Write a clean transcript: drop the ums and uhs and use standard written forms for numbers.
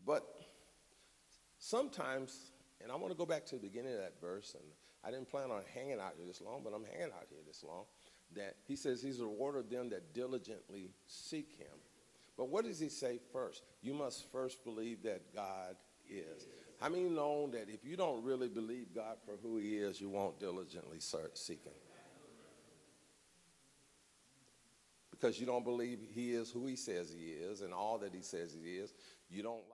But sometimes, and I want to go back to the beginning of that verse, and I didn't plan on hanging out here this long, but I'm hanging out here this long, that he says he's a rewarder of them that diligently seek him. But what does he say first? You must first believe that God is. How many know that if you don't really believe God for who he is, you won't diligently seek him? Because you don't believe he is who he says he is and all that he says he is. You don't